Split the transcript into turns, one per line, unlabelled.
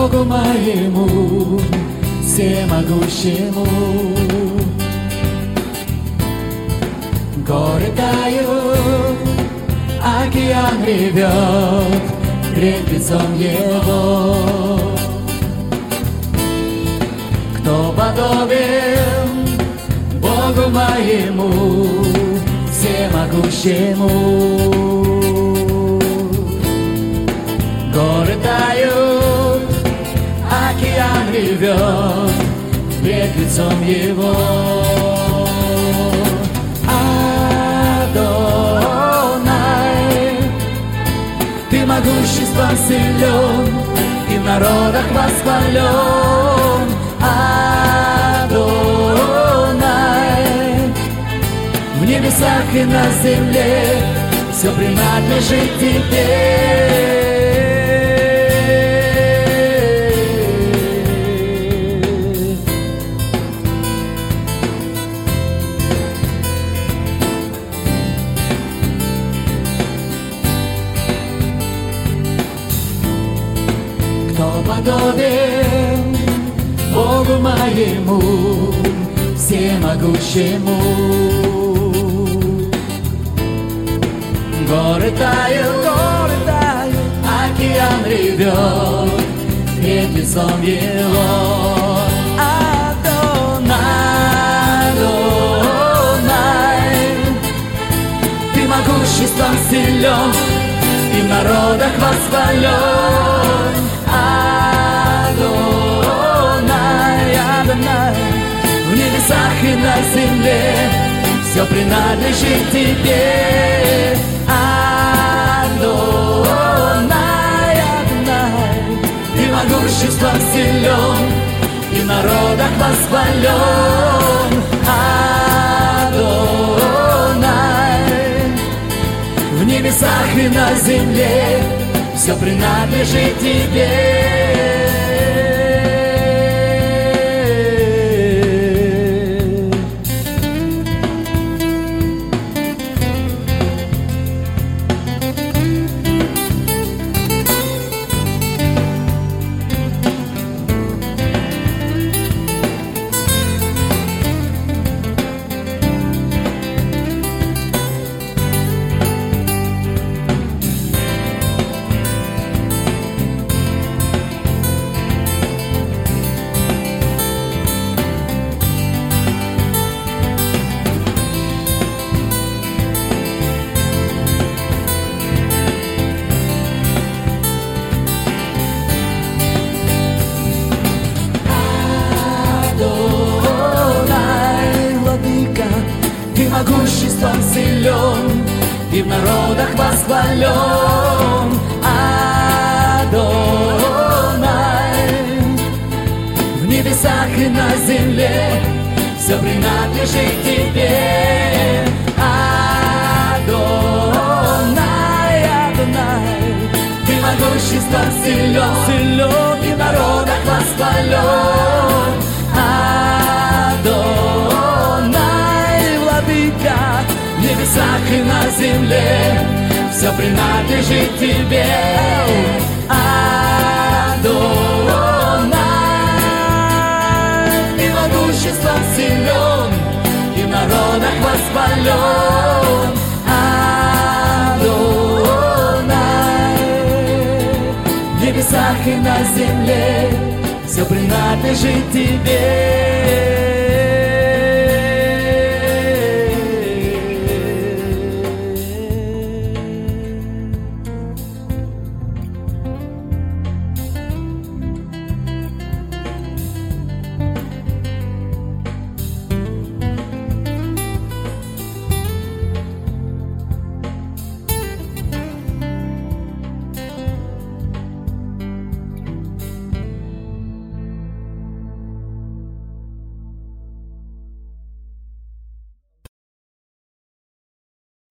Богу моему, всемогущему. Горы тают, океан ревет пред лицом Его. Кто подобен Богу моему, всемогущему? Горы тают, океан ревет пред лицом Его. Адонай, Ты могуществом силен и в народах восхвален. Адонай, в небесах и на земле все принадлежит Тебе. Кто подобен Богу моему, всемогущему? Горы тают, океан ревет пред лицом Его. Адонай, Адонай, Ты могуществом силен и в народах восхвален. Адонай, Адонай, в небесах и на земле все принадлежит Тебе. Адонай, Адонай, Ты могуществом силен и в народах восхвален. Адонай, в небесах и на земле все принадлежит Тебе. Ты могуществом силен и в народах восхвален. Адонай, в небесах и на земле все принадлежит Тебе. Адонай, Адонай, Ты могуществом силен и в народах восхвален. В небесах и на земле все принадлежит Тебе. Адонай, Ты могуществом силен и в народах восхвален. Адонай, в небесах и на земле все принадлежит Тебе.